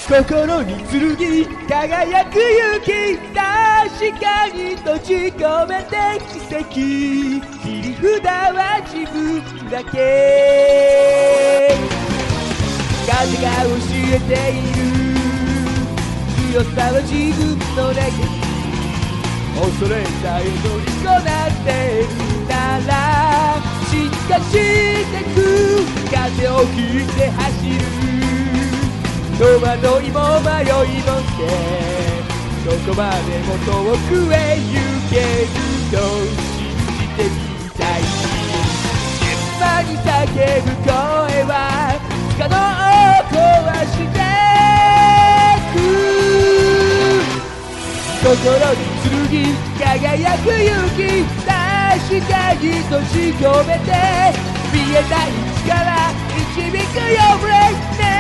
心に剣輝く勇気確かに閉じ込めて奇跡切り札は自分だけ風が教えている強さは自分の中に恐れさえ乗りこなってるなら進化してく風を切って走る戸惑いも迷いもってどこまでも遠くへ行けると信じてみたい現場に叫ぶ声は不可能を壊してく心に剣輝く勇気確かに閉じ込めて見えない力導くよブレイク